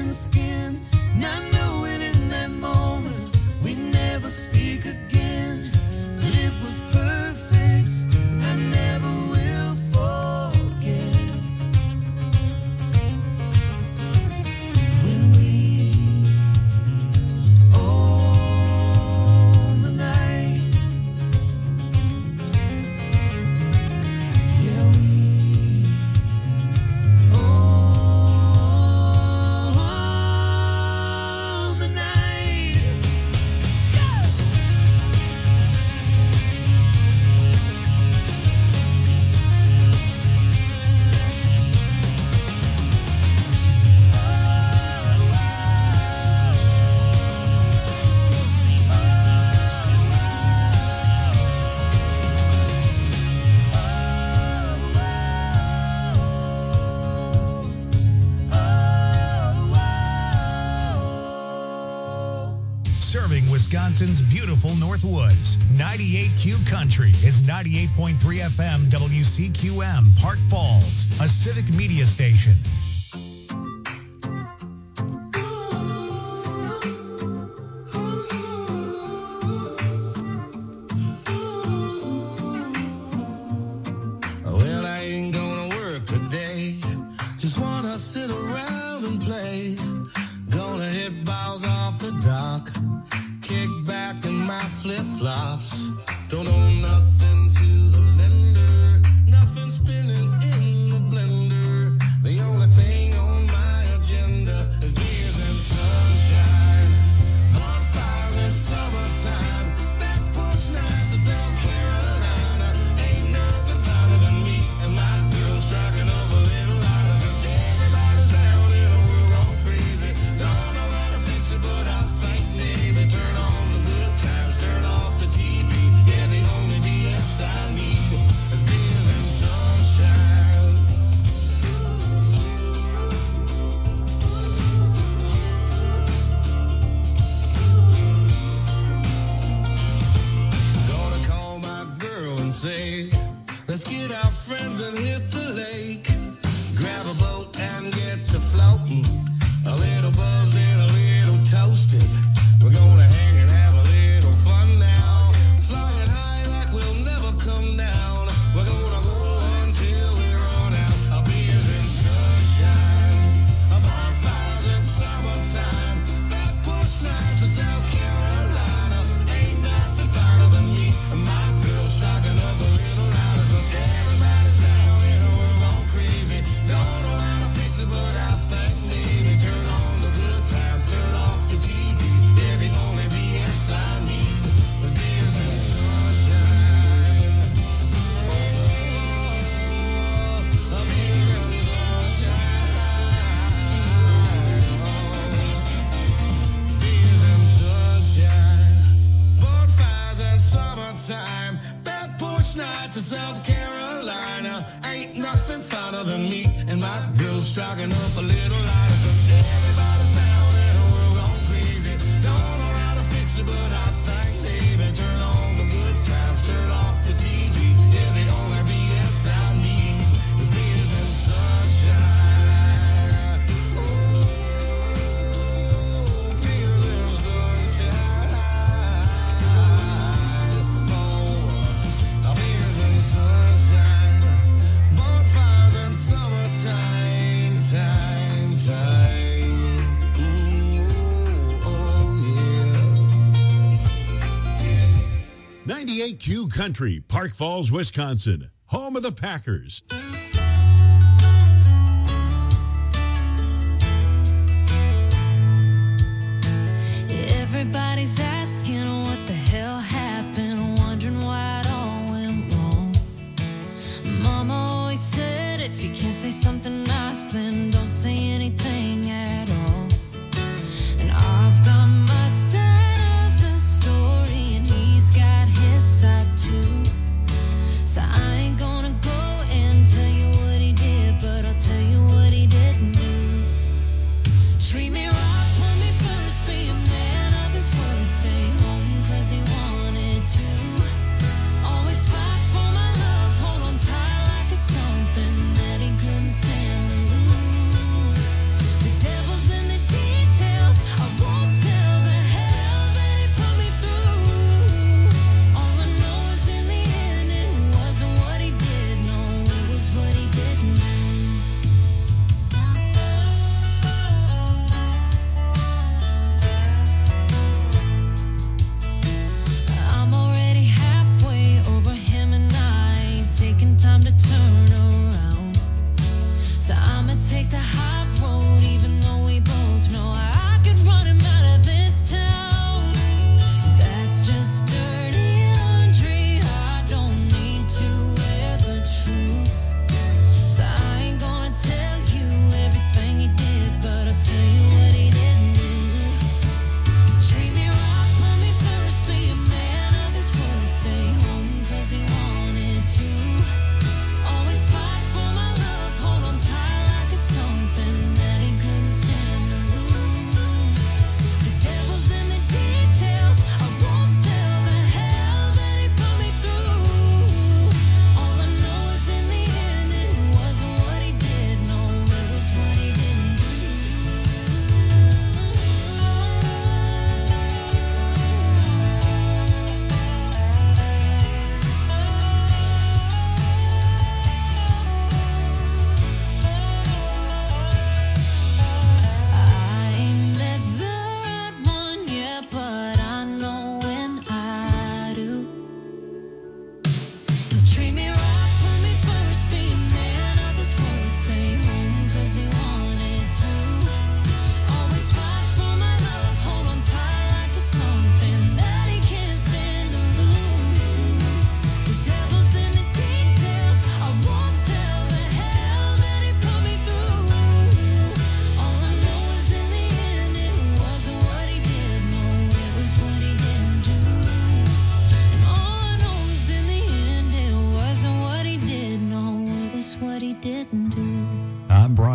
the skin. And I know it in that moment, we never speak again. But it was perfect, and I never will forget. When we own the night, yeah, we own the night. Serving Wisconsin's beautiful Northwoods. 98Q Country is 98.3 FM WCQM, Park Falls, a civic media station. Well, I ain't gonna work today. Just wanna sit around and play. Gonna hit balls off the dock. Kick back in my flip-flops. Don't owe nothing to the lender. Nothing spinning in the blender. The only thing on my agenda is beers and sunshine. Bonfires in summertime. Back porch nights in South Carolina. Ain't nothing finer than me and my girl striking up a little louder. 'Cause everybody's down in the world gone crazy. Don't know how to fix it, but I think maybe turn on the good times, turn off the TV. Yeah, the only BS I need is beers and sunshine. Gonna call my girl and say, let's get our friends and hit the lake. Grab a boat and get to floating. A little buzzed and a little toasted. We're gonna hang and have a little fun now. Flying high like we'll never come down. We're gonna go until we run out. Our beers and sunshine. Our bonfires in summertime. Back porch nights in South Carolina. Ain't nothing finer than me and my girl striking up a little louder. 'Cause everybody's down in the world gone crazy. Don't know how to fix it, but I think maybe turn on the good times, turn off the TV. Yeah, the only BS I need is beers and sunshine. Oh, beers and sunshine. Beers and sunshine. Bonfires and summertime. Back porch nights in South Carolina. Ain't nothing finer than me and my girl striking up a little lighter. 'Cause everybody's down in the world gone crazy. Don't know how to fix it, but I think maybe turn on the good times, turn off the TV. Yeah, the only BS I need is beers and sunshine. Oh, beers and sunshine. Oh, beers and sunshine. Bonfires and summertime, time. Ooh, oh, yeah. 98Q Country, Park Falls, Wisconsin, home of the Packers. Everybody's asking what the hell happened, wondering why it all went wrong. Mama always said if you can't say something nice, then don't say anything at all. And I've got my side of the story, and he's got his side too. So I ain't gonna go and tell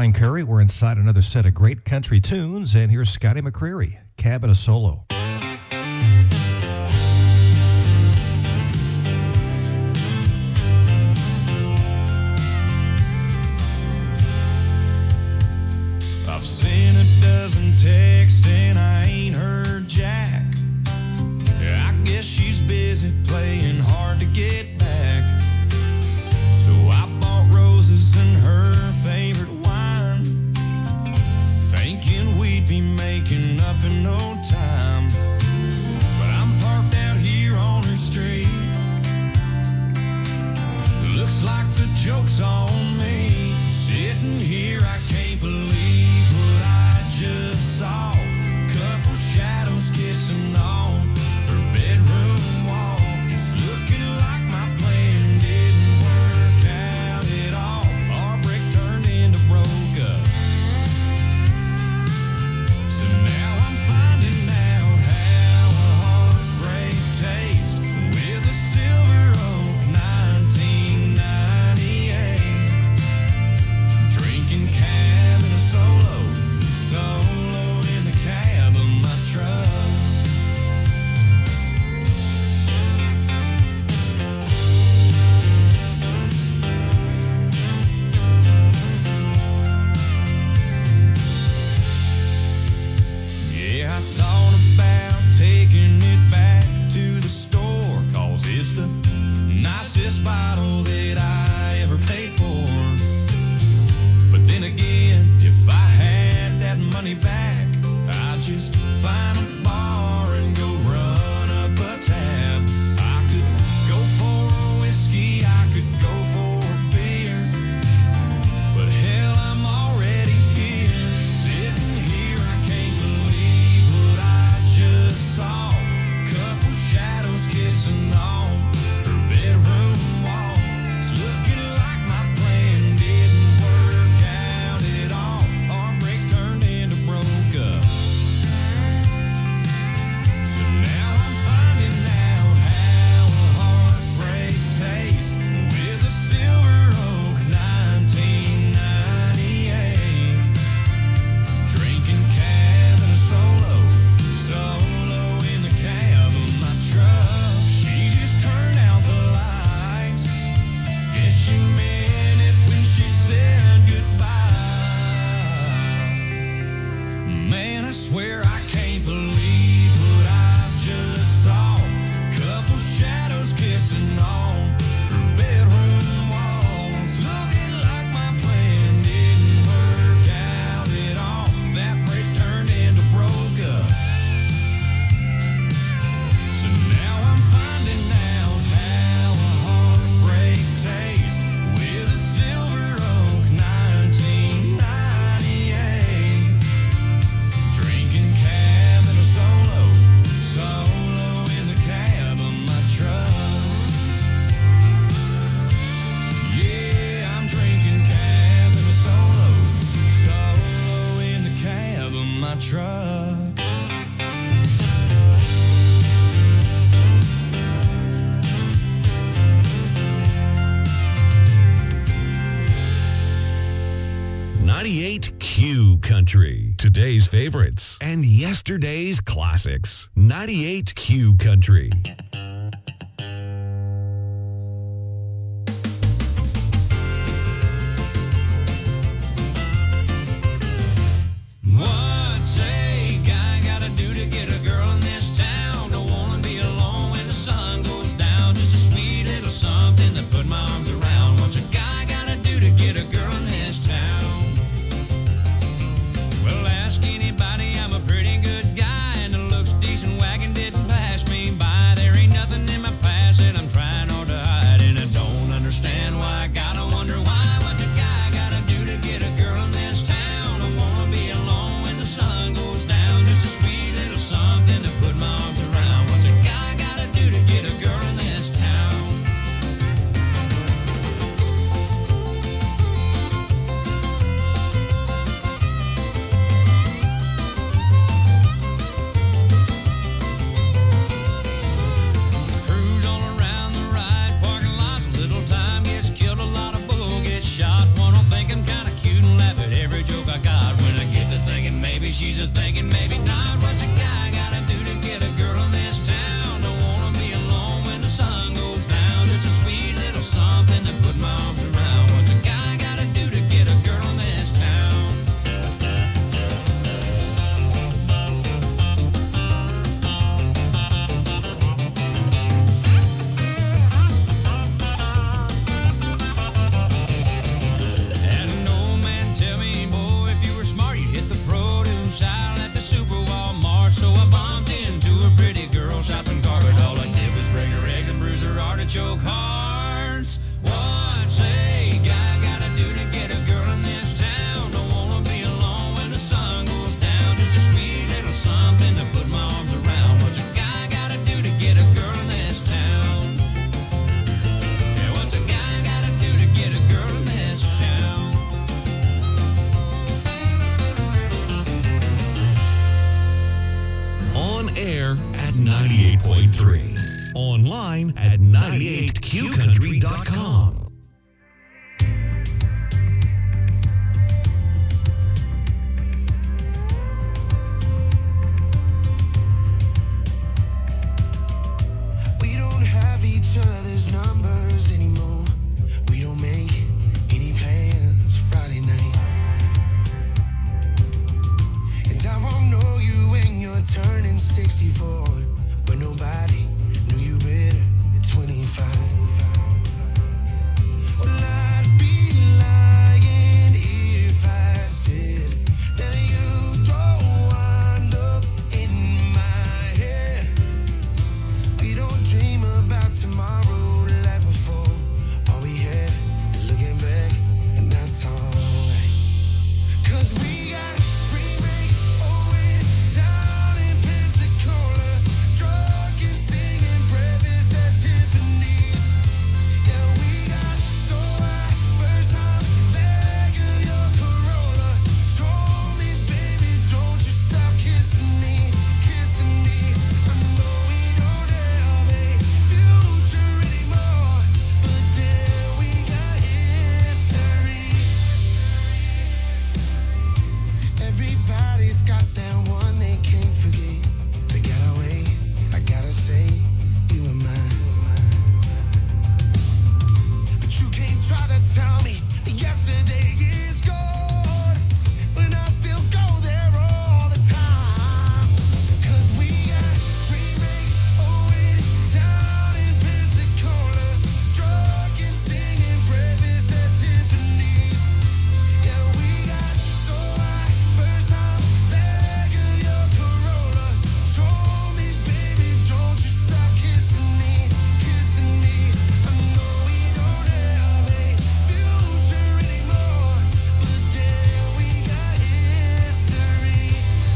Brian Curry. We're inside another set of great country tunes, and here's Scotty McCreery, Cab and a Solo. I've seen a dozen texts and I ain't heard jack. I guess she's busy playing hard to get back. So I bought roses and her favorite wine, thinking we'd be making up in no time. But I'm parked out here on her street. Looks like the joke's on me. Sitting here, I can't believe what I just saw. Couple shadows kissing on her bedroom wall. It's looking like my plan didn't work out at all. Our break turned into broke up. So now I'm finding out how a heartbreak tastes with a Silver Oak 1998. Drinking cab and a solo in the cab of my truck. Yeah, I thought about taking it back to the store, 'cause it's the nicest bottle that I ever paid for. But then again, if I had that money back, I'd just find a bar and go run up a tab. I could go for a whiskey, I could go for a beer, but hell, I'm already here. Sitting here, I can't believe what I just saw. Couple shadows kissing on her bedroom wall. It's looking like my plan didn't work out at all. Our break turned into broke up. So now I'm finding out how a heartbreak tastes with a Silver Oak 1998. Drinking cab and a solo in the cab of my truck. She just turned out the lights. Guess she meant it when she said goodbye. Man, I swear I can't believe what I just saw. Couple shadows kissing on her bedroom walls. Looking like my plan didn't work out at all. That break turned into broke up. So now I'm finding out how a heartbreak tastes with a Silver Oak 1998. Drinking cab and a solo in the cab of my truck. Yeah, I'm drinking cab and a solo in the cab of my truck. .98 Country. Today's favorites and yesterday's classics. 98 Country. What's a guy gotta do to get a girl in this town? Don't wanna be alone when the sun goes down. Just a sweet little something to put my arms around. What's a guy gotta do to get a girl in this town? Well, ask anybody, I'm a pretty good guy, and the looks decent wagon didn't pass me by. There ain't she's a thinking maybe not. What's a guy gotta do to get a girl in this town? Don't wanna be alone when the sun goes down. Just a sweet little something to put my arms around. What's a guy gotta do to get a girl in this town? Had an old man tell me, boy, if you were smart, you'd hit the produce aisle at the Super Walmart. So I bumped into a pretty girl shopping cart, but all I did was break her eggs and bruise her artichoke hearts. What's a guy gotta do to get a girl in this town? Don't wanna be alone when the sun goes down. Just a sweet little something to put my arms around. What's a guy gotta do to get a girl in this town? Yeah, what's a guy gotta do to get a girl in this town? On air at 98.3. Online at 98qcountry.com. We don't have each other's numbers anymore. We don't make any plans Friday night. And I won't know you when you're turning 64. But nobody knew you better at 25. Well, I'd be lying if I said that you don't wind up in my head. We don't dream about tomorrow like before. All we had is looking back, and that's alright. 'Cause we got spring break, way down in Pensacola, drunk and singing breakfast at Tiffany's. Yeah, we got so high, first time back of your Corolla. Told me, baby, don't you stop kissing me, kissing me. I know we don't have a future anymore, but then we got history. Everybody's got that one they can't forget. They got away, I gotta say, you and mine. But you can't try to tell me that yesterday is gone, when I still go there all the time. 'Cause we got spring break, way down in Pensacola, drunk and singing breakfast at Tiffany's. Yeah, we got so high, first time back of your Corolla. Told me, baby, don't you stop kissing me, kissing me. I know we don't have a future anymore, but then we got history.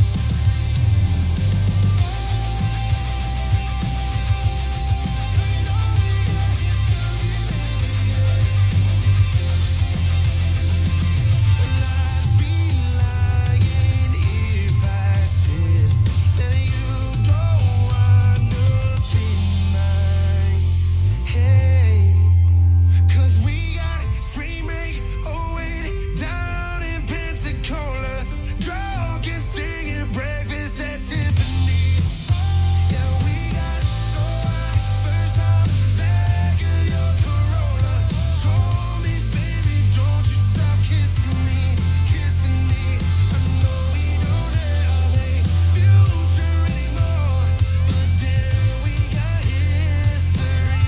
I'd be lying if I said that you don't wind up in my head. 'Cause we got spring break, way down in Pensacola, drunk and singing breakfast at Tiffany's. Yeah, we got so high, first time back of your Corolla. Told me, baby, don't you stop kissing me, kissing me. I know we don't have a future anymore, but then we got history.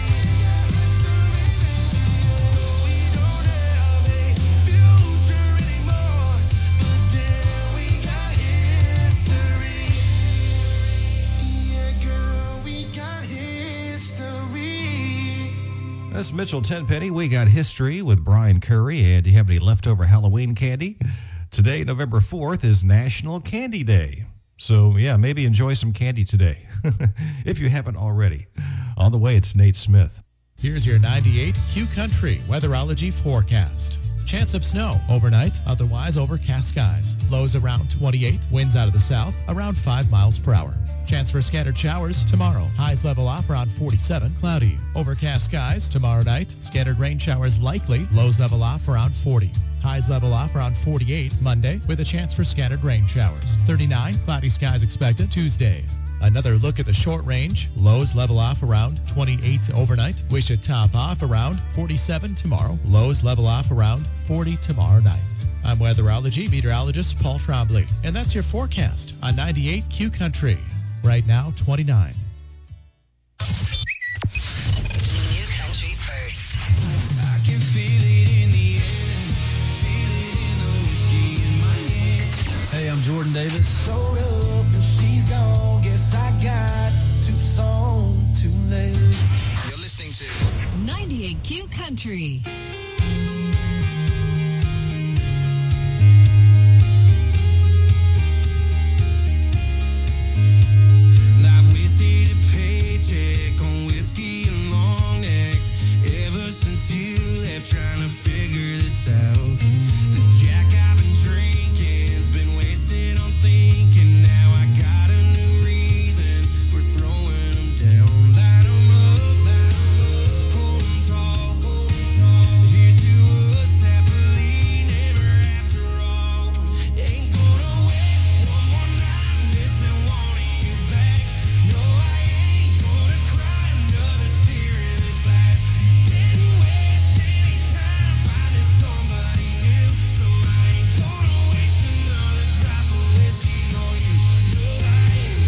We don't have a future anymore, but then we got history. Yeah, girl, we got history. That's Mitchell Tenpenny. We got history with Brian Curry. And do you have any leftover Halloween candy? Today, November 4th, is National Candy Day. So, yeah, maybe enjoy some candy today, if you haven't already. On the way, it's Nate Smith. Here's your 98 Q Country weatherology forecast. Chance of snow overnight, otherwise overcast skies. Lows around 28, winds out of the south around 5 miles per hour. Chance for scattered showers tomorrow. Highs level off around 47, cloudy. Overcast skies tomorrow night. Scattered rain showers likely. Lows level off around 40. Highs level off around 48 Monday with a chance for scattered rain showers. 39, cloudy skies expected Tuesday. Another look at the short range. Lows level off around 28 overnight. We should top off around 47 tomorrow. Lows level off around 40 tomorrow night. I'm weatherology meteorologist Paul Trombley, and that's your forecast on 98 Q Country. Right now, 29. New country first. I can feel it in the air, feel it in the whiskey in my hand. Hey, I'm Jordan Davis. Showed up and she's gone. Guess I got too soon, too late. You're listening to 98 Q Country. I've wasted a paycheck on whiskey and long necks ever since you left, trying to figure this out. This Jack I've been drinking's been wasted on thinking. Now I got a new reason for throwing them down. Light 'em up, hold 'em tall. Here's to us happily never after all. Ain't gonna waste one more night missing wanting you back. No, I ain't gonna cry another tear in this glass. Didn't waste any time finding somebody new, so I ain't gonna waste another drop of whiskey on you. No, I ain't.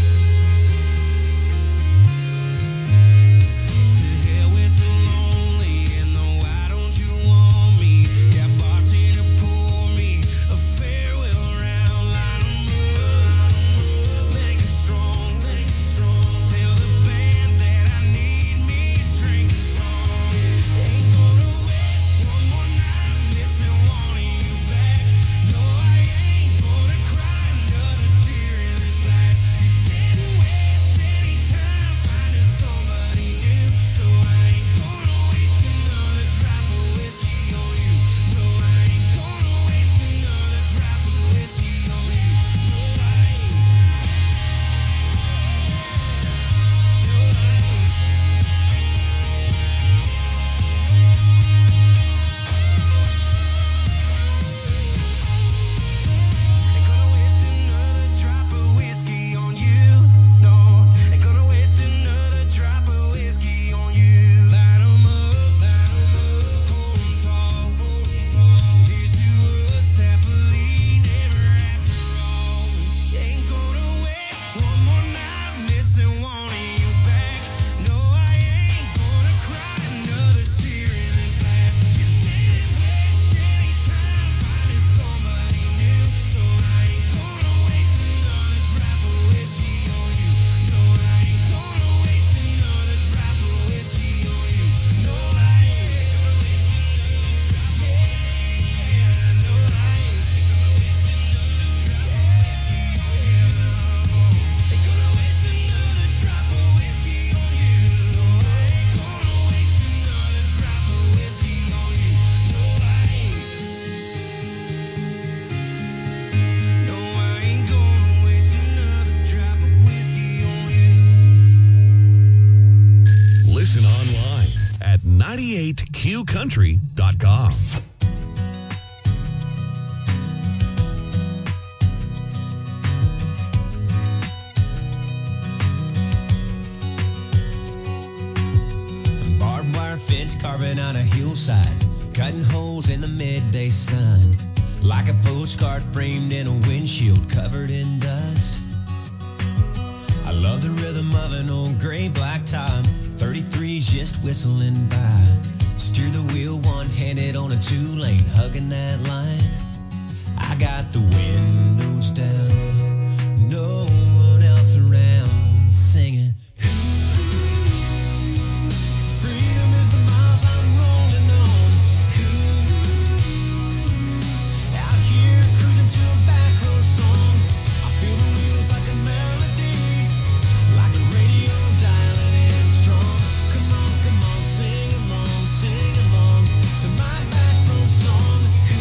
To hell with the lonely and the why don't you want me? Yeah, bartender, pour me a farewell round. Line 'em up, make it strong, make it strong. Tell the band that I need me a drinking song. Ain't gonna waste one more night missing wanting you back. No, I ain't gonna cry another tear in this glass. Didn't waste any time finding somebody new, so I ain't gonna waste another drop of whiskey on you. No, I ain't gonna waste another drop of whiskey on you. No, I ain't. Ain't gonna waste another drop of whiskey on you. No, ain't gonna waste another drop of whiskey on you. Light 'em up, hold 'em tall. Here's to us happily never after all. Ain't gonna waste one more night missing wanting you back. No, I ain't gonna cry another tear in this glass. You didn't waste any time finding somebody new, so I ain't gonna waste another drop of whiskey on you. No, I ain't gonna waste another drop of whiskey on you. No, I ain't gonna waste another drop. Yeah, no, I ain't gonna waste another drop. Ain't gonna waste another drop of whiskey on you. No, I ain't gonna waste another drop of whiskey on you. No, I ain't. No, I ain't gonna waste another drop of whiskey on you. Listen online at 98qcountry.com. Barbed wire fence carving on a hillside, cutting holes in the midday sun, like a postcard framed in a windshield covered in dust. I love the rhythm of an old gray black top, 33's just whistling by. Steer the wheel one-handed on a two-lane, hugging that line. I got the windows down, no one else around, singing. Freedom is the miles I'm rolling on. Out here cruising to a back road song. I feel the wheels like a melody, like a radio dialing in strong. Come on, sing along to my back road song.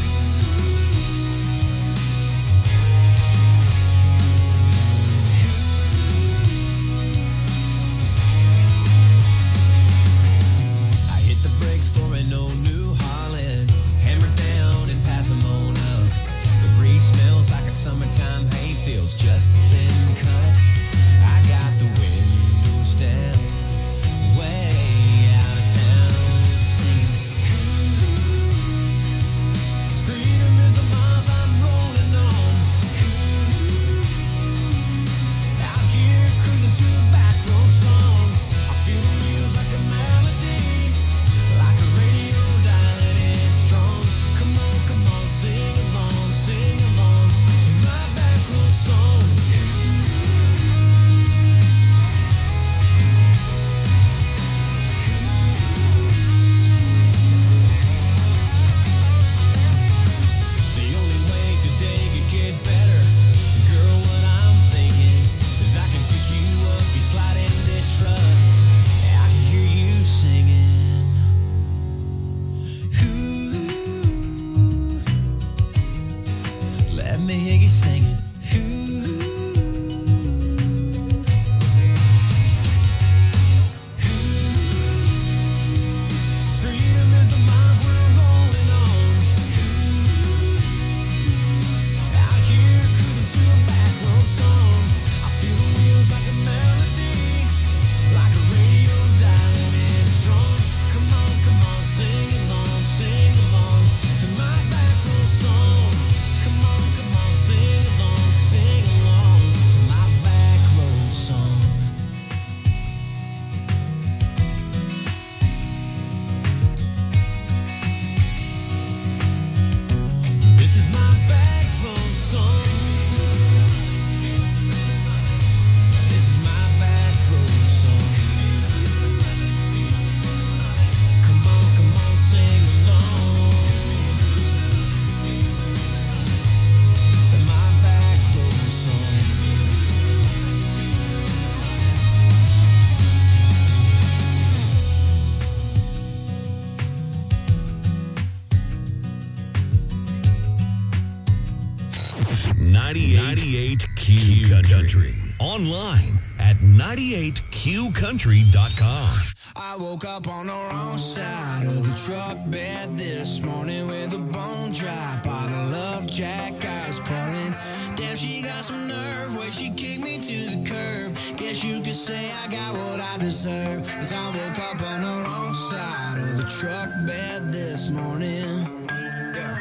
Country. Online at 98QCountry.com. I woke up on the wrong side of the truck bed this morning with a bone dry bottle of Jack I was pouring. Damn, she got some nerve where she kicked me to the curb. Guess you could say I got what I deserve, 'cause I woke up on the wrong side of the truck bed this morning. Yeah.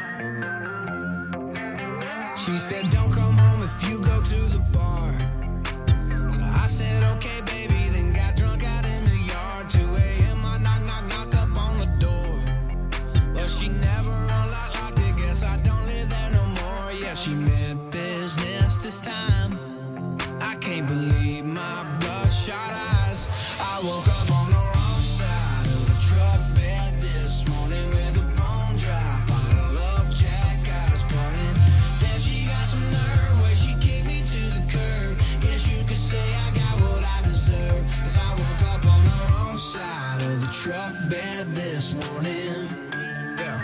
She said, don't come home if you go to the bar. So I said, okay, baby, then got drunk out in the yard. 2 a.m. I knock up on the door. But she never unlocked it, guess I don't live there no more. Yeah, she meant business this time. I can't believe my bloodshot eyes. I woke up on the wrong side of the truck bed this morning with a bone dry bottle of Jack I was pouring. Damn, she got some nerve where she kicked me to the curb. Guess you could say I got what I deserve, 'cause I woke up on the wrong side of the truck bed this morning. Yeah.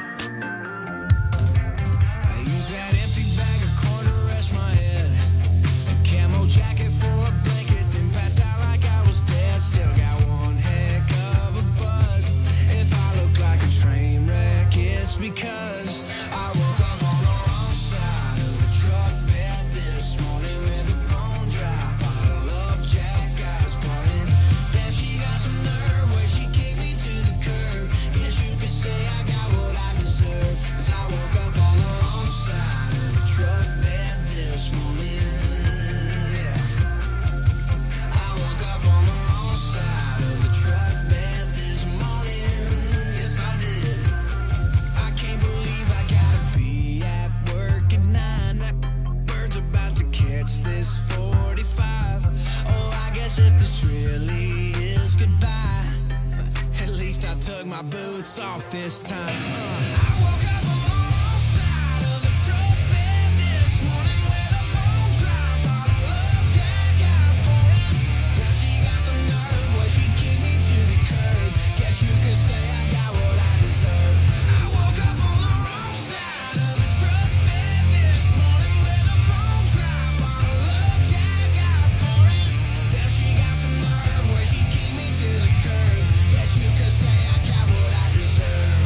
I used that empty bag of corn to rest my head. A camo jacket for a blanket, then passed out like I was dead. Still got one heck of a buzz. If I look like a train wreck, it's because I woke up on the wrong side of the truck bed this morning with a bone dry bottle of Jack I was pouring. Damn, she got some nerve where she kicked me to the curb. Guess you could say I got what I deserve, 'cause I woke up on the wrong side of the truck bed this morning. Yeah. I woke up on the wrong side of the truck bed this morning. Yes, I did. I can't believe I gotta be at work at 9. That bird's about to catch this 45. Oh, I guess if this really is goodbye, at least I took my boots off this time. I woke up on the wrong side of the truck bed this morning with a bone dry bottle of Jack I was pouring. Now she got some nerve where she kicked me to the curb. Guess you could say I got what I deserve. I woke up on the wrong side of the truck bed this morning with a bone dry bottle of Jack I was pouring. Now she got some nerve where she kicked me to the curb. Guess you could say I got what I deserve.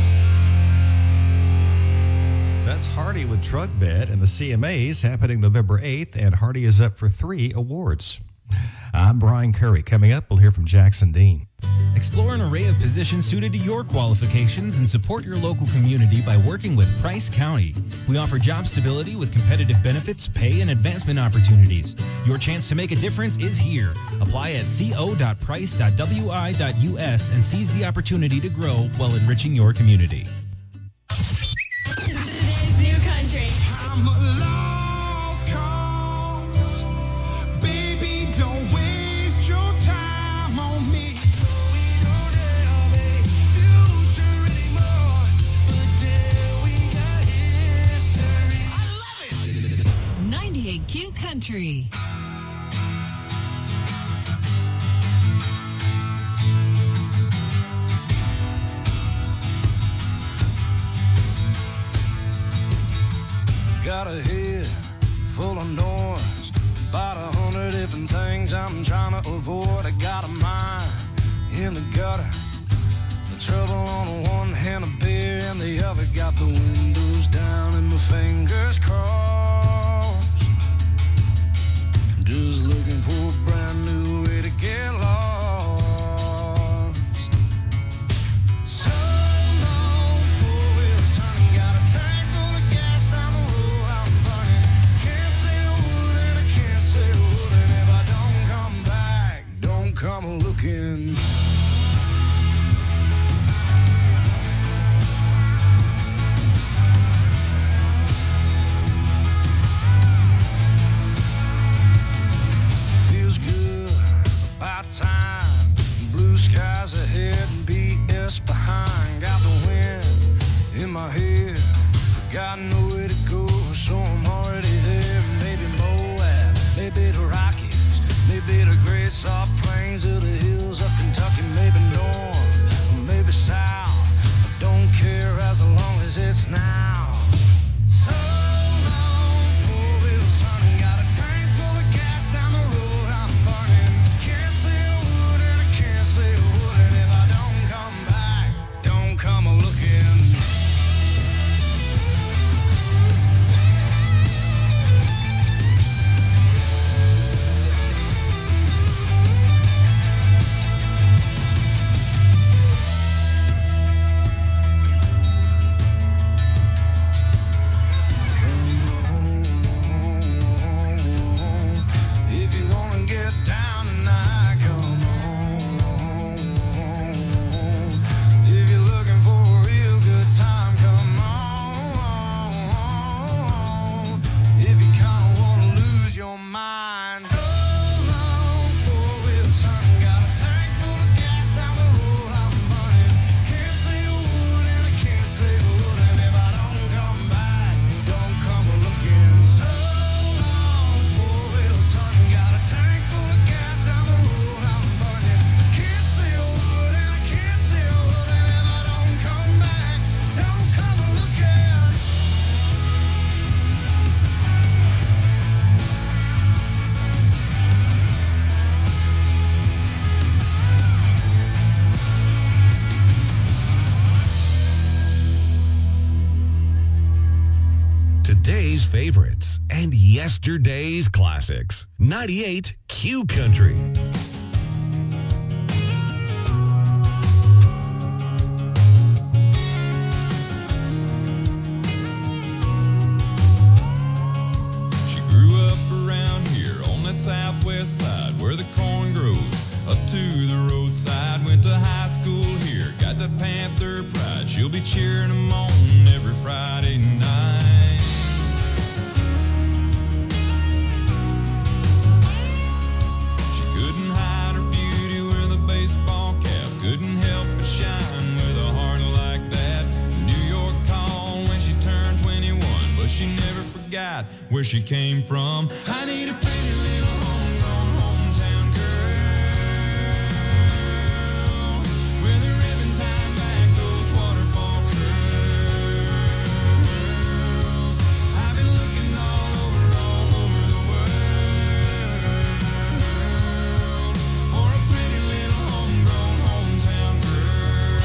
That's Hardy with Truck Bed and the CMAs happening November 8th, and Hardy is up for 3 awards. I'm Brian Curry. Coming up, we'll hear from Jackson Dean. Explore an array of positions suited to your qualifications and support your local community by working with Price County. We offer job stability with competitive benefits, pay, and advancement opportunities. Your chance to make a difference is here. Apply at co.price.wi.us and seize the opportunity to grow while enriching your community. Today's New Country. I'm a lost cause. Baby, don't waste your time on me. We don't have a future anymore, but then we got history. I love it. 98Q Country. Got a head full of noise, about 100 different things I'm trying to avoid. I got a mind in the gutter, the trouble on the one hand, a beer in the other. Got the windows down and my fingers crossed, just looking for a brand new way to get lost. Some old four-wheels turning, got a tank full of gas down the road I'm burning. Can't say a word and I can't say a word, and if I don't come back, don't come looking. Feels good, about time. Blue skies ahead and BS behind. Got the wind in my head, got nowhere to go, so I'm already there. Maybe Moab, maybe the Rockies, maybe the great soft plains of the hills of Kentucky, maybe north, or maybe south. I don't care as long as it's now. So long, four-wheels turning, got a tank full of gas. yesterday's classics. 98 Q Country. She grew up around here on that southwest side where the corn grows up to the roadside. Went to high school here, got the Panther pride. She'll be cheering them on every Friday night. She couldn't hide her beauty with a baseball cap, couldn't help but shine with a heart like that. New York called when she turned 21, but she never forgot where she came from. I need a pretty little homegrown hometown girl with a ribbon tied back, those waterfall curls. I've been looking all over the world for a pretty little homegrown hometown girl.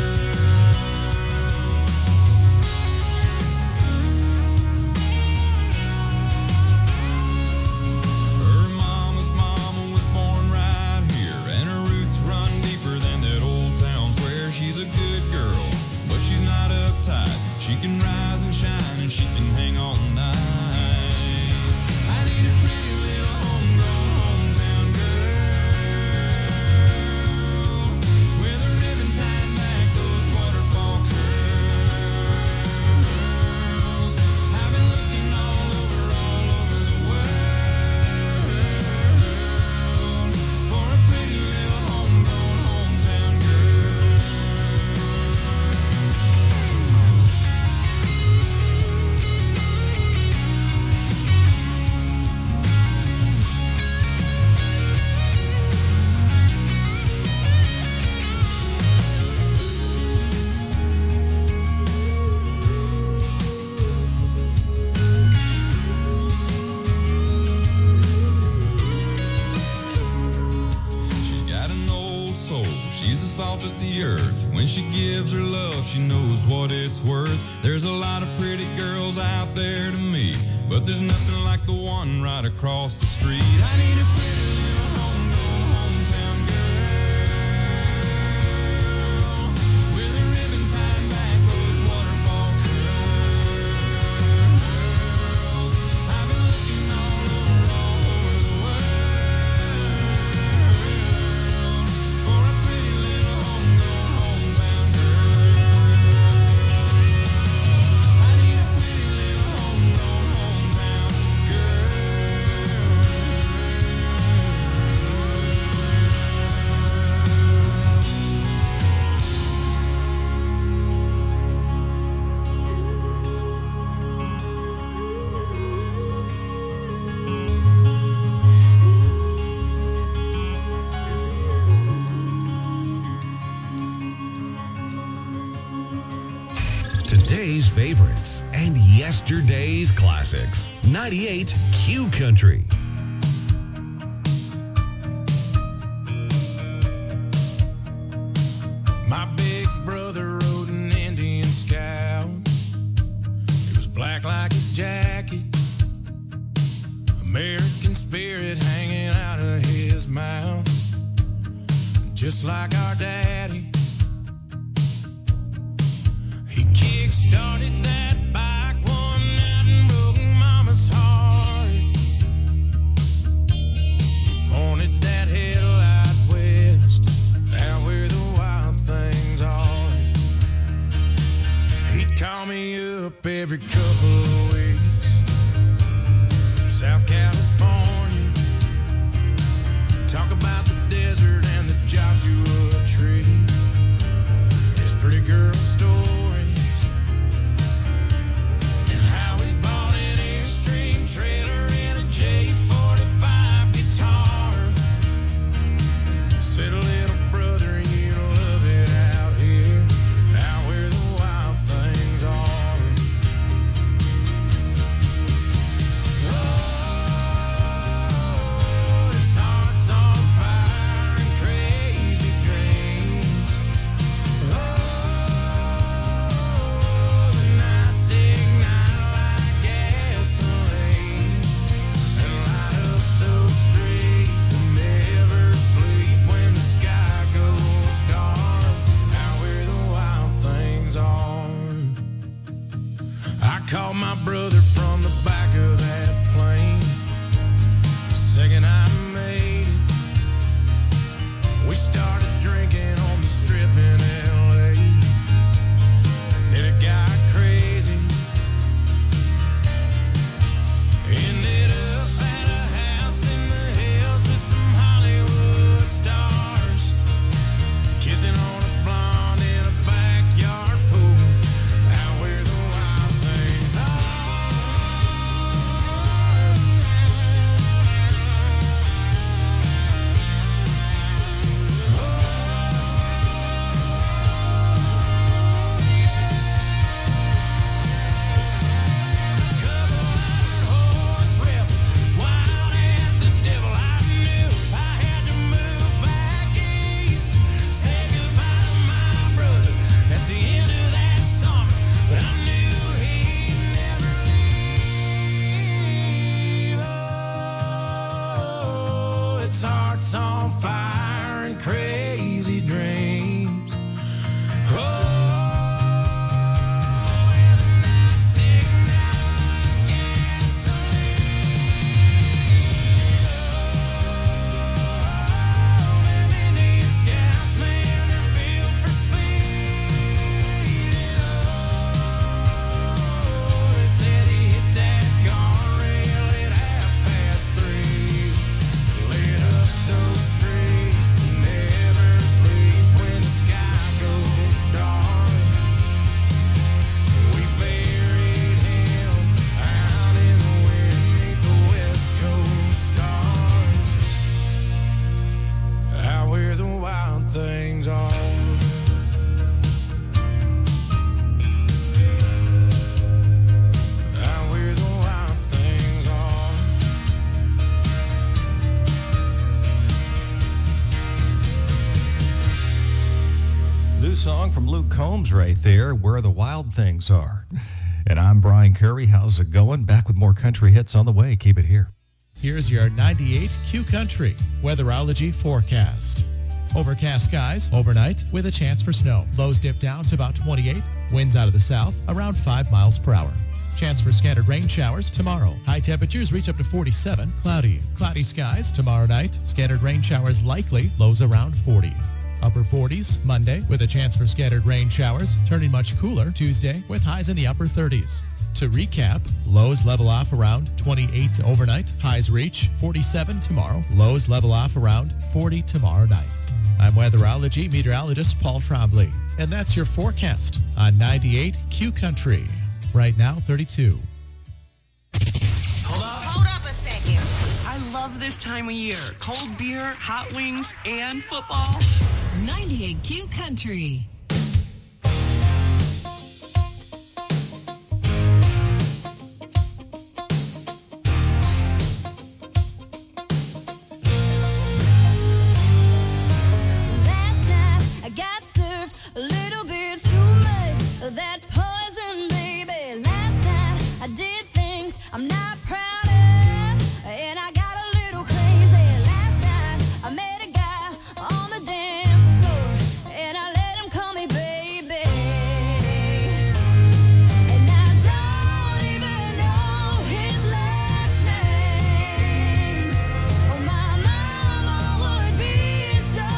Her mama's mama was born right here, and her roots run deeper than that old town square. She's a good girl, but she's not uptight. She can rise and shine, and she can hang all night. I need a pretty little homegrown hometown girl with a ribbon tied back, those waterfall curls. I've been looking all over the world for a pretty little homegrown hometown girl. She's got an old soul, she's the salt of the earth. When she gives her love, she knows what it's worth. There's a lot of pretty girls out there to me, but there's nothing like the one right across the street. I need a pretty little homegrown hometown girl with a ribbon tied back, those waterfall curls. I've been looking all over the world for a pretty little homegrown hometown girl. I need a pretty little homegrown hometown girl. Today's favorites and yesterday's classics. 98 Q Country. My big brother rode an Indian Scout. It was black like his jacket, American spirit hanging out of his mouth. Just like our daddy, he kick-started that bike one night and broke Mama's heart. He pointed that headlight west, out where the wild things are. He'd call me up every couple of weeks from South California, talk about the desert and the Joshua tree, his pretty girl stories, and how he bought an Airstream trailer and a J45 guitar. Said, little brother, you love it out here, out where the wild things are. heart's on fire and crazy dreams. Oh. Things are. Out where the wild things are. New song from Luke Combs right there, Where the Wild Things Are. And I'm Brian Curry. How's it going? Back with more country hits on the way. Keep it here. Here's your 98 Q Country weatherology forecast. Overcast skies overnight with a chance for snow. Lows dip down to about 28. Winds out of the south around 5 miles per hour. Chance for scattered rain showers tomorrow. High temperatures reach up to 47. Cloudy. Cloudy skies tomorrow night. Scattered rain showers likely. Lows around 40. Upper 40s Monday with a chance for scattered rain showers. Turning much cooler Tuesday with highs in the upper 30s. To recap, lows level off around 28 overnight. Highs reach 47 tomorrow. Lows level off around 40 tomorrow night. I'm weatherology meteorologist Paul Trombley, and that's your forecast on 98 Q Country. Right now, 32. Hold up a second. I love this time of year. Cold beer, hot wings, and football. 98 Q Country. That poison, baby. Last night I did things I'm not proud of, and I got a little crazy. Last night I met a guy on the dance floor, and I let him call me baby. And I don't even know his last name. Oh, my mama would be so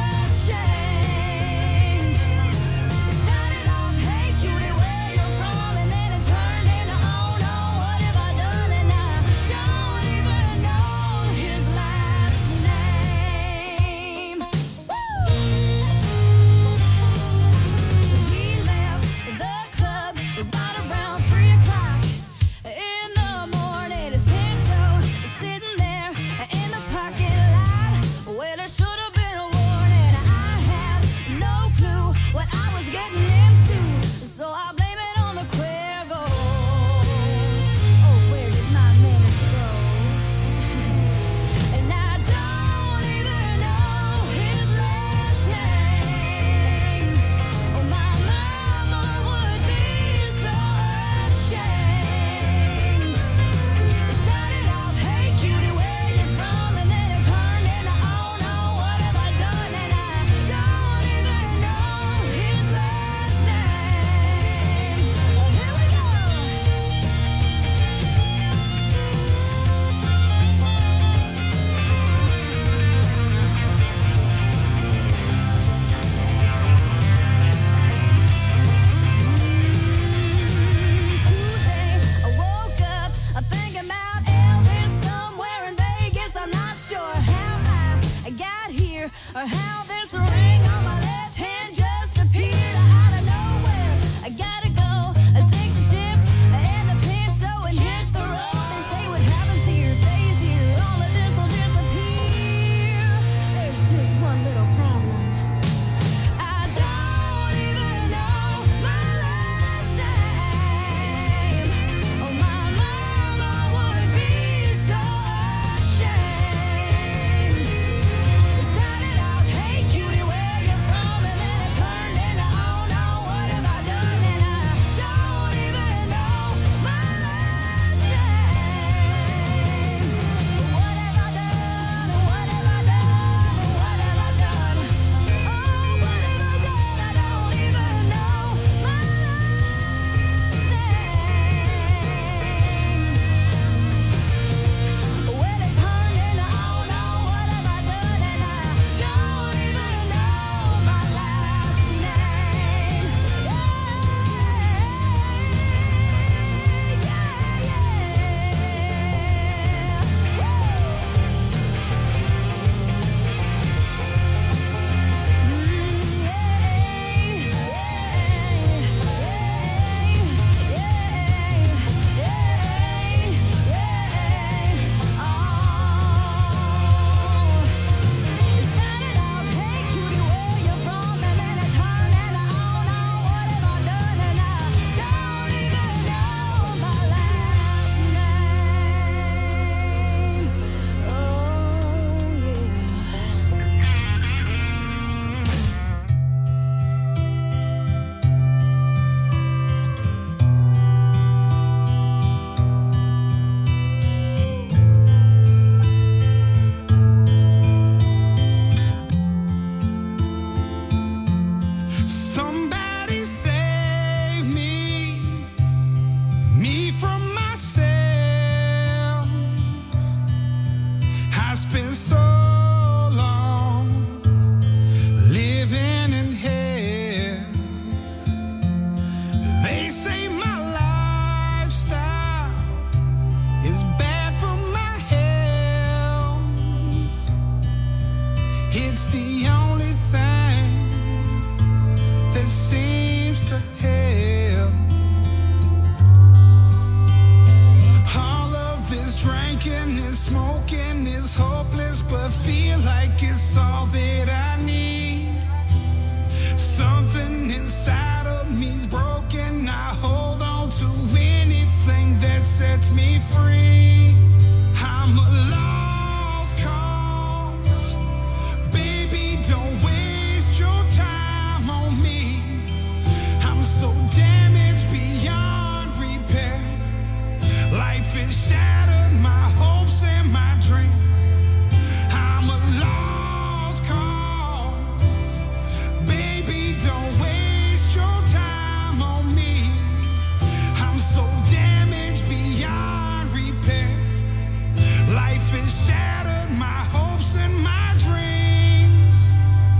ashamed. Started off, hey cutie, where you from? And then it turned into, oh no, what have I done? And I don't even know his last name. Woo! We left the club right around 3 o'clock in the morning. His Pinto is sitting there in the parking lot. Well, there should have been a warning. I had no clue what I was getting into, so I blame it on the Cuervo. Oh, where did my minutes go? And I don't even know his last name. Oh, my mama would be so ashamed. It started off, hey cutie, where you from? And then it turned into, oh no, what have I done? And I don't even know his last name. Well, here we go. Today I woke up, I'm thinking about Elvis somewhere in Vegas. I'm not sure how I got here or how this ring on my left hand just appeared out of nowhere. I gotta go, take the chips and the Pinto and hit the road. They say what happens here stays here. All of this will disappear. There's just one little problem. I don't even know my last name. Oh, my mama would be so ashamed. It started out, hey It's the only thing that seems to help. All of this drinking and smoking is hopeless, but feel like it's all that I need. Something inside of me's broken. I hold on to anything that sets me free. I'm a lost cause. Baby, don't waste your time on me. I'm so damaged beyond repair. Life has shattered my hopes and my dreams. I'm a lost cause. Baby, don't waste your time on me. I'm so damaged beyond repair. Life has shattered my hopes and my dreams.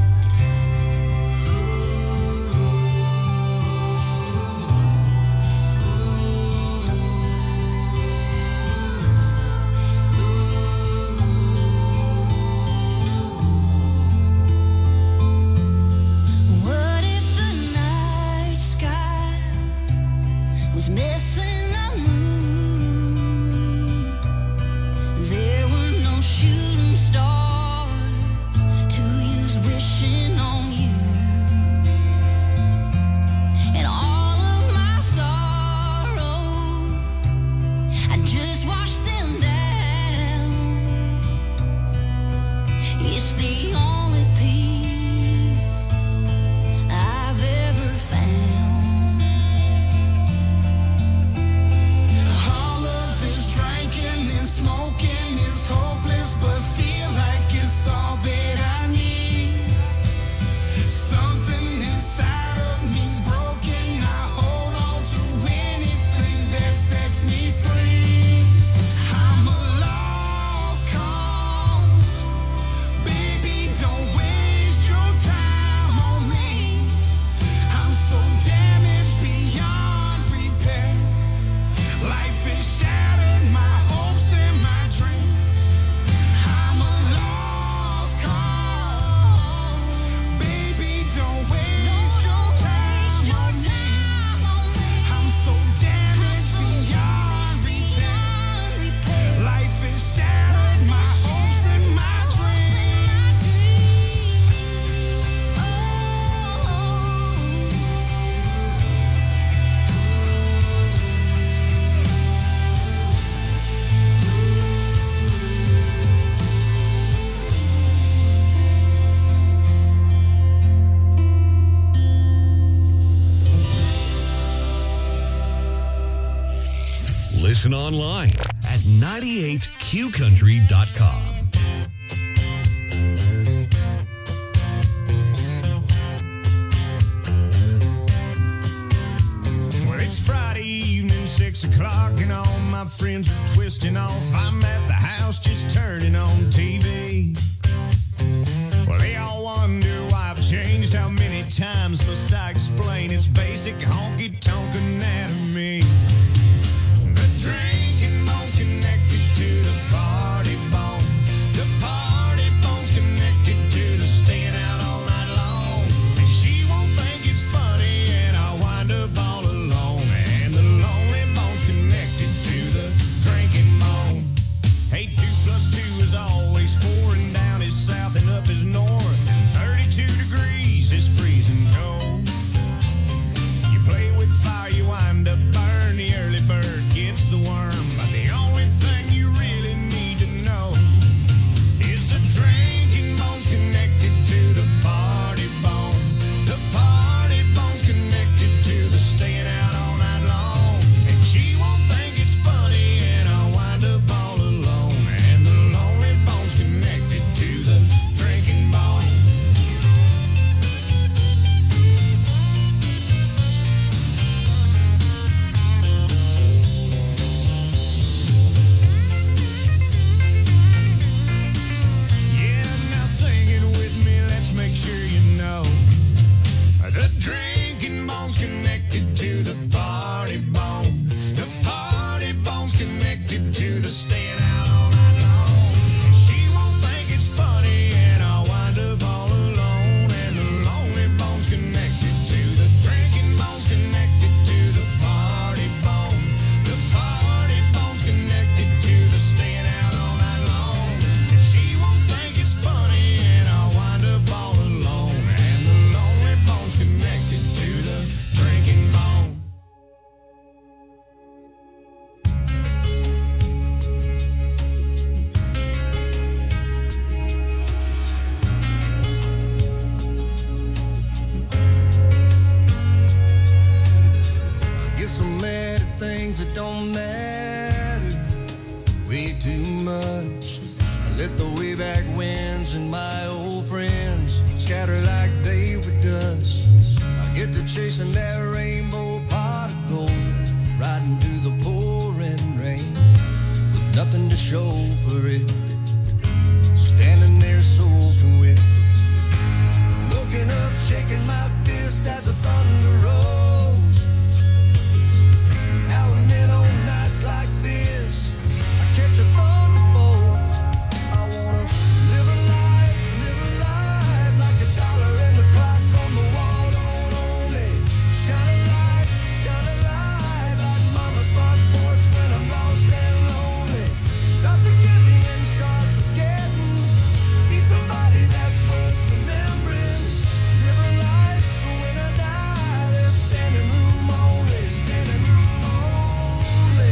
What if the night sky was missing a moon? There were no shooting stars to use wishing on you. And all of my sorrows, I just washed them down. It's the only peace I've ever found. All of this drinking and smoking is hopeless, but feel like it's all that I need. Something inside of me's broken. I hold on to anything that sets me free. I'm a lost cause. Baby, don't waste your time on me. I'm so damaged beyond repair. Life has shattered my hopes and my dreams. I'm a lost cause. Baby, don't waste your time on me. I'm so damaged beyond repair. Life has shattered my hopes and my dreams. Listen online at 98qcountry.com. Well, it's Friday evening, 6 o'clock, and all my friends are twisting off. I'm at the house just turning on TV. Well, they all wonder why I've changed. How many times must I explain? It's basic honky-tonk anatomy. The drinking mole's connected to the party bone. chasing that rainbow pot of gold, riding through the pouring rain, with nothing to show for it, standing there soaking wet, looking up, shaking my fist as the thunder rolls. Now and then on nights like this, I catch a thunderbolt. I wanna live a life like a dollar and the clock on the wall don't own me. Shine a light like mama's front porch when I'm lost and lonely. Stop forgiving and start forgetting. Be somebody that's worth remembering. Live a life so when I die, there's standing room only, standing room only.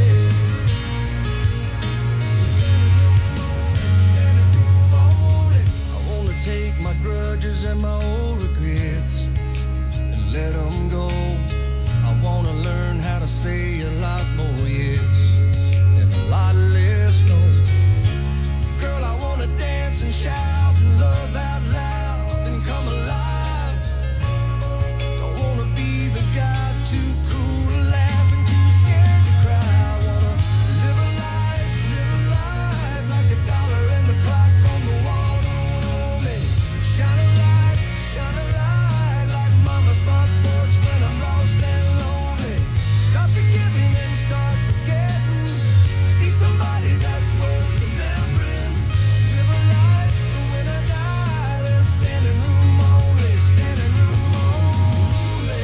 Standing room only. I wanna take my grudges and my old regrets and let them go. I wanna learn how to say a lot more yes and a lot less no. Girl, I wanna dance and shout and love out loud and come alive. Don't wanna be the guy too cool to laugh and too scared to cry. I wanna live a life like a dollar and the clock on the wall don't own me. Shine a light like mama's front porch when I'm lost and lonely. Stop forgiving and start forgetting. Be somebody that's worth remembering. Live a life so when I die, there's standing room only, standing room only.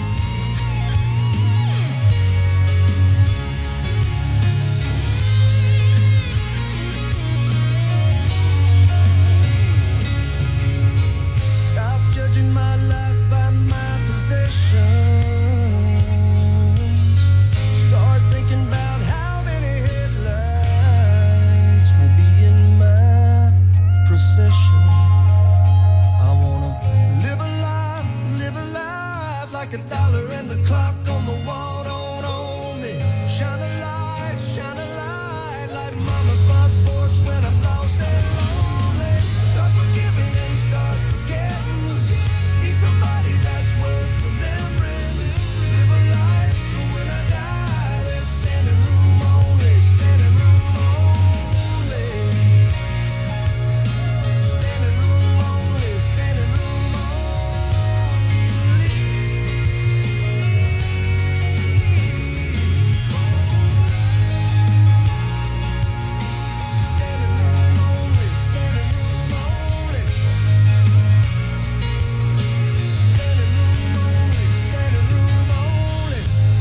Stop judging my life by my possessions. Start thinking about how many headlights will be in my procession. I wanna live a life like a dollar and the clock on the wall don't own me. Shine a light like mama's front porch when I'm lost and lonely. Start forgiving and start forgetting. Be somebody that's worth remembering. Live a life so when I die, there's standing room only, standing room only. Standing room only, standing room only. Standing room only, standing room only. Standing room only, standing room only.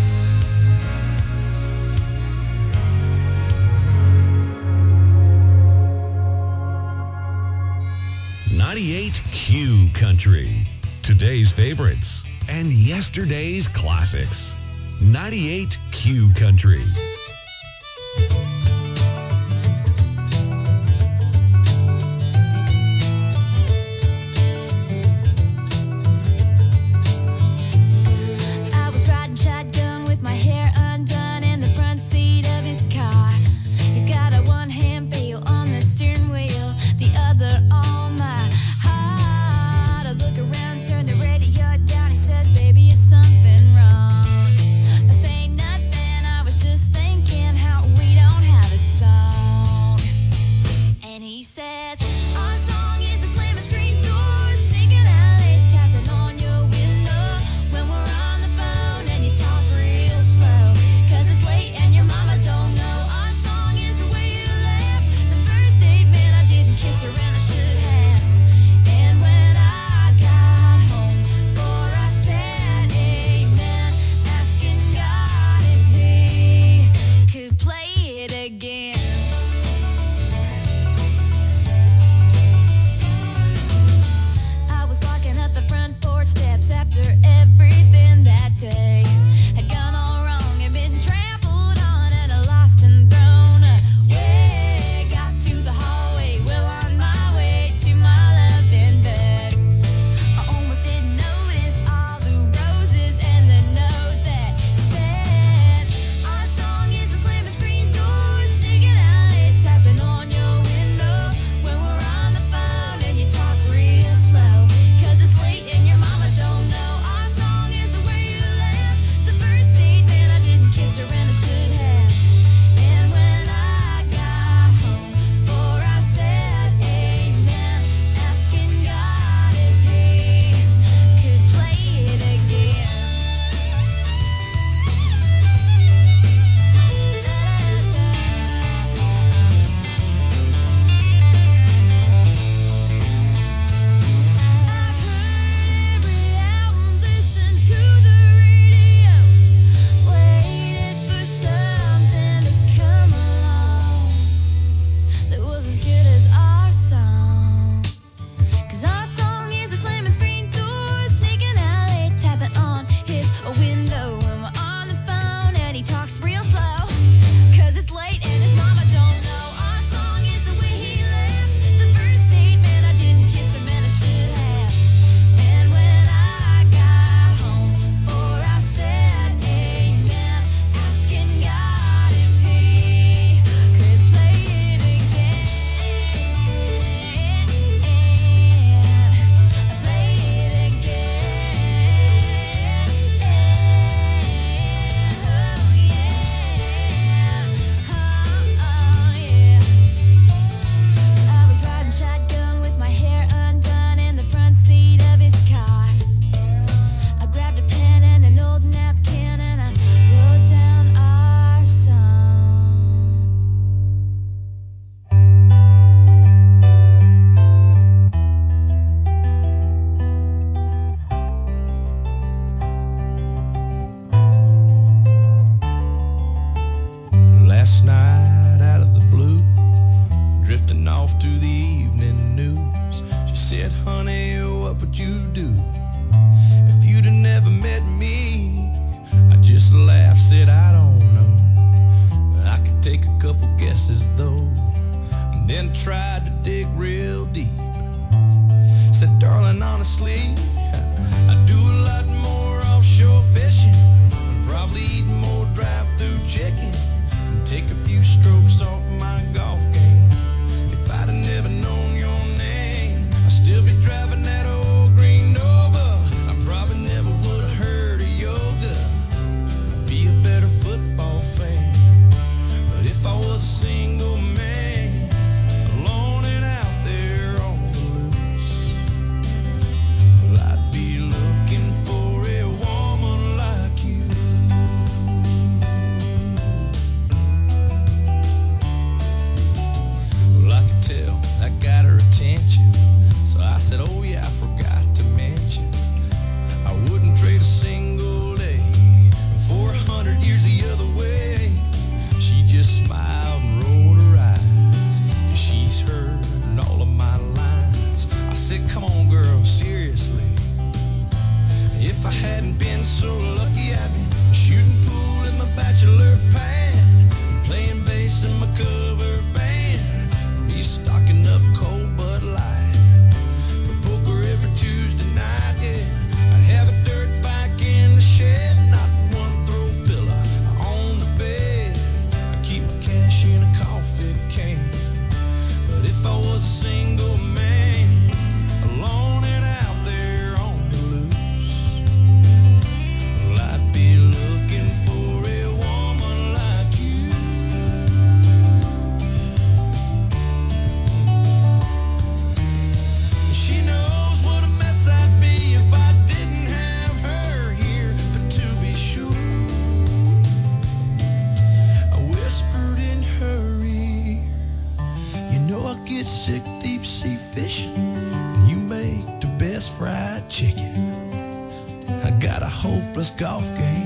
98Q Country. Today's favorites and yesterday's classics. 98Q Country. I was riding shotgun with my hair undone in the front seat of his car. He's got a one-hand feel on the steering wheel, the other on my heart. I look around, turn the radio down. He says, "Baby, is something wrong?" I say nothing. I was just thinking. said, honey, what would you do if you'd have never met me? I just laughed, said, I don't know. I could take a couple guesses though, and then tried to dig real deep. Said, darling, honestly, I do a lot more offshore fishing, probably eat more drive-through chicken, and take a few strokes off my golf game. If I'd have never known your name, I'd still be driving that old green Nova. I probably never would have heard of yoga. I'd be a better football fan. But if I was a single man, alone and out there on the loose, well, I'd be looking for a woman like you. Well, I could tell I got her attention, so I said, oh yeah, I forgot to mention, I wouldn't trade a single day for 100 years the other way. She just smiled and rolled her eyes, 'cause she's heard all of my lines. I said, come on girl, seriously, if I hadn't been so lucky, I'd be shooting pool in my bachelor pad, playing bass in my cover band, be stocking up cold Bud Light for poker every Tuesday night, yeah. I'd have a dirt bike in the shed, not one throw pillow on the bed. I keep my cash in a coffee can. But if I was a single man, alone and out there on the loose, well, I'd be looking for a woman like you. She knows what a mess I'd be if I didn't have her here. But to be sure, I whispered in her ear, you know I get sick deep sea fishing, and you make the best fried chicken. I got a hopeless golf game,